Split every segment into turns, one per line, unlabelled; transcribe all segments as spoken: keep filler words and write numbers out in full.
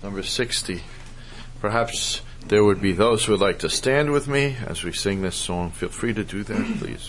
number sixty. Perhaps there would be those who would like to stand with me as we sing this song. Feel free to do that, please.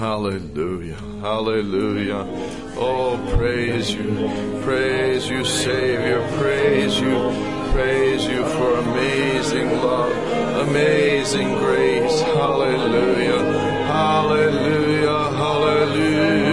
Hallelujah. Hallelujah. Oh, praise you. Praise you, Savior. Praise you. Praise you for amazing love, amazing grace. Hallelujah. Hallelujah. Hallelujah.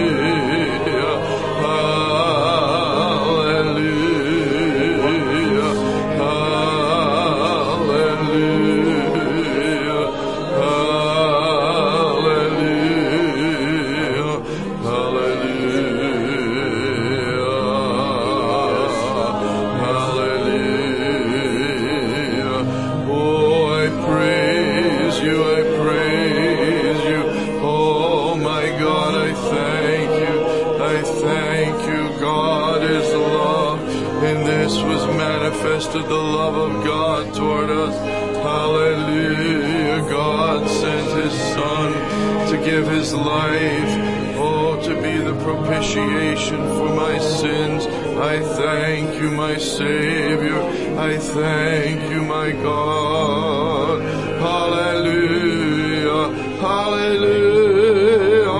The love of God toward us. Hallelujah. God sent His Son to give His life, oh, to be the propitiation for my sins. I thank you, my Savior. I thank you, my God. Hallelujah. Hallelujah.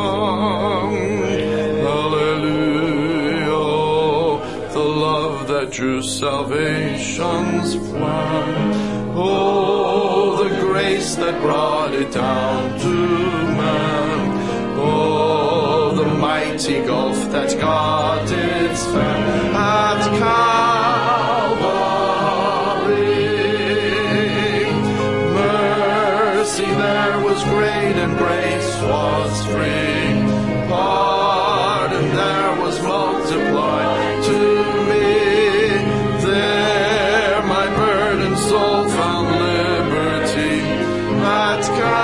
Hallelujah. The love that drew salvation's plan. Oh, the grace that brought it down to man. Oh, the mighty gulf that God did span at Calvary. Mercy there was great and grace was free. Pardon there was multiplied to me. There my burdened soul found liberty at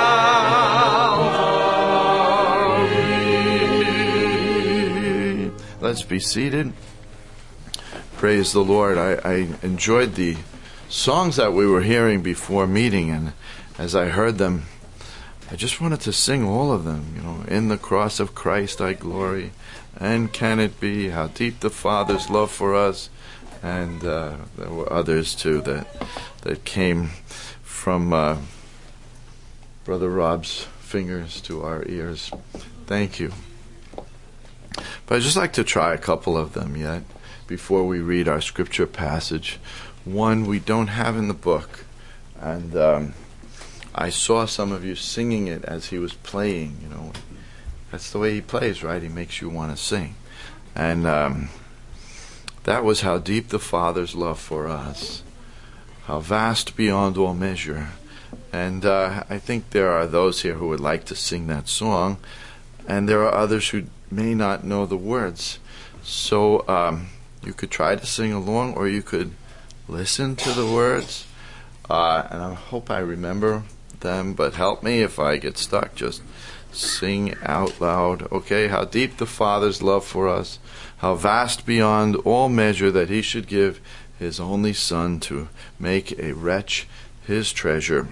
Calvary. Let's be seated. Praise the Lord. I, I enjoyed the songs that we were hearing before meeting, and as I heard them, I just wanted to sing all of them. You know, in the cross of Christ I glory, and can it be how deep the Father's love for us. And uh, there were others too that that came from uh, Brother Rob's fingers to our ears. Thank you. But I'd just like to try a couple of them yet before we read our scripture passage. One we don't have in the book, and um, I saw some of you singing it as he was playing. You know, that's the way he plays, right? He makes you want to sing, and um, that was how deep the Father's love for us, how vast beyond all measure. And uh, I think there are those here who would like to sing that song, and there are others who may not know the words. So um, you could try to sing along, or you could listen to the words, uh, and I hope I remember them, but help me if I get stuck. Just sing out loud. Okay, how deep the Father's love for us, how vast beyond all measure that He should give His only Son to make a wretch His treasure.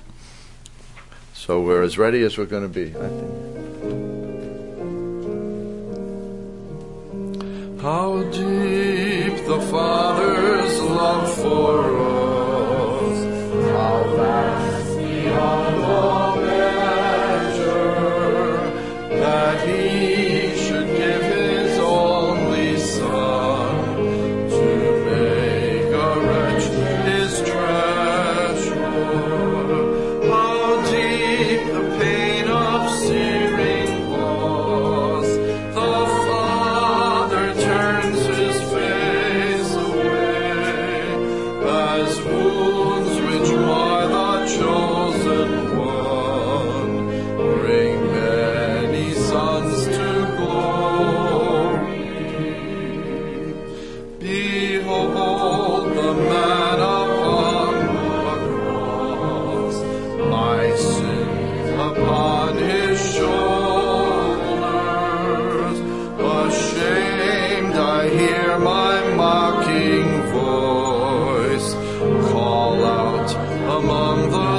So we're as ready as we're going to be, I think. How deep the Father's love for us, how vast beyond all measure, that He should give His only Son to make a wretch His treasure. How deep the pain of searing loss, the Father turns His face away, as wounds which mar the chosen one bring many sons to glory. Behold the man upon the cross, my sin upon His shoulders. Ashamed I hear my mocking voice call out among the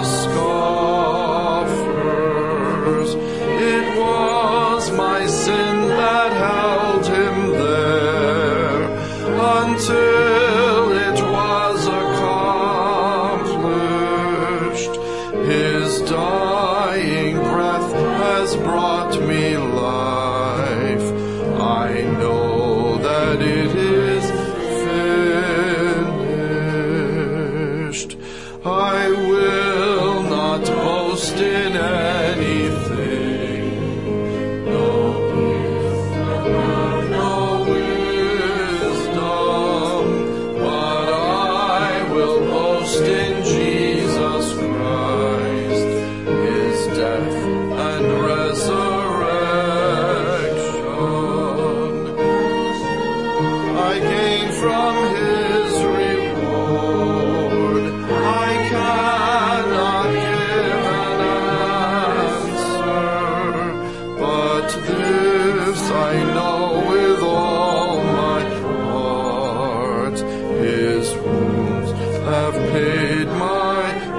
scoffers. It was my sin that held Him there until it was accomplished. His dying breath has brought me life. boast in anything. No, no wisdom, but I will boast in Jesus Christ, his death and resurrection. I gain from his reward. I cannot give an answer, but this I know with all my heart. His wounds have paid my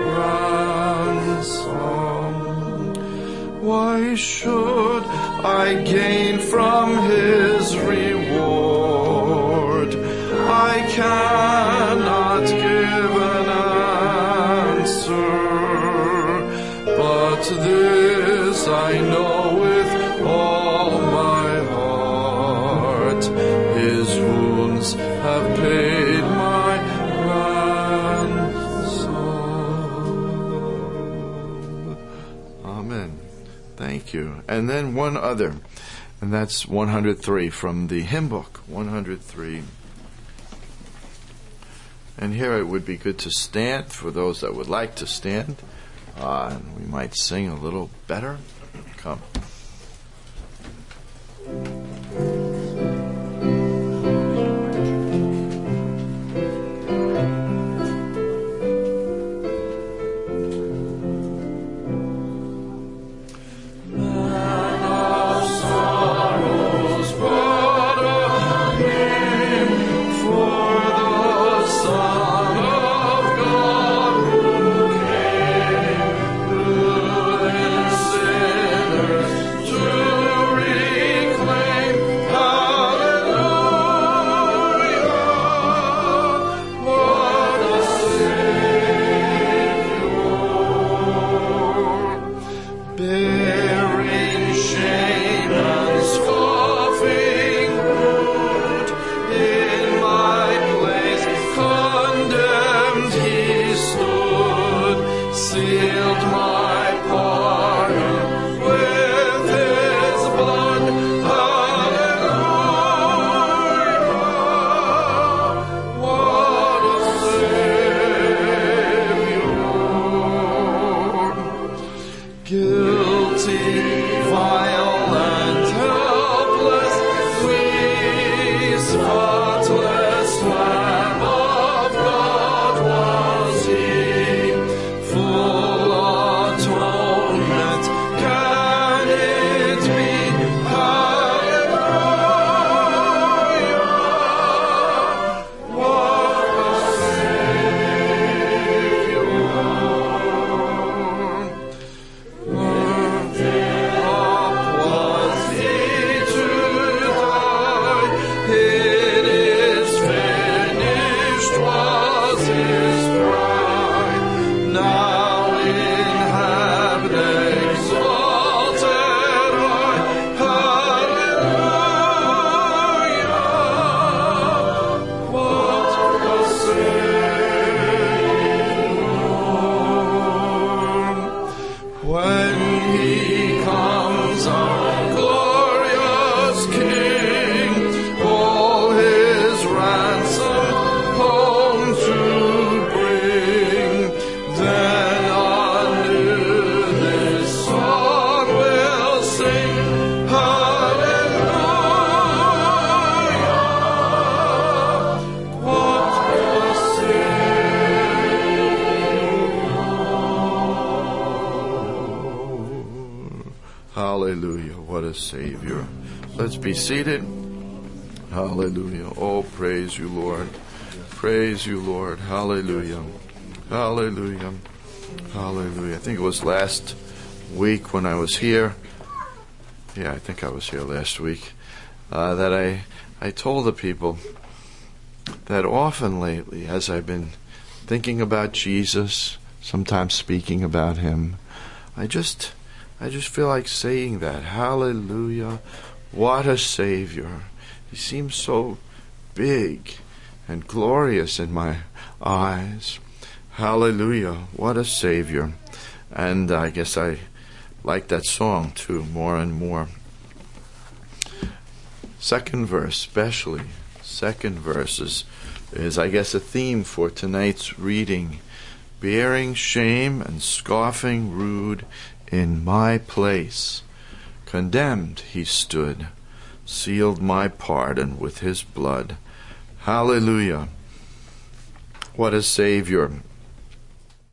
ransom. Why should I gain from his reward? I cannot give an answer, but this I know with all my heart. His wounds have paid my ransom. Amen. Thank you. And then one other, and that's one hundred three from the hymn book, one hundred three. And here it would be good to stand for those that would like to stand. Uh, and we might sing a little better. Come. Savior. Let's be seated. Hallelujah. Oh, praise you, Lord. Praise you, Lord. Hallelujah. Hallelujah. Hallelujah. I think it was last week when I was here. Yeah, I think I was here last week. Uh, that I, I told the people that often lately, as I've been thinking about Jesus, sometimes speaking about him, I just... I just feel like saying that. Hallelujah. What a Savior. He seems so big and glorious in my eyes. Hallelujah. What a Savior. And I guess I like that song too, more and more. Second verse, especially, second verse is, is, I guess, a theme for tonight's reading. Bearing shame and scoffing rude in my place, condemned he stood, sealed my pardon with his blood. Hallelujah. What a Savior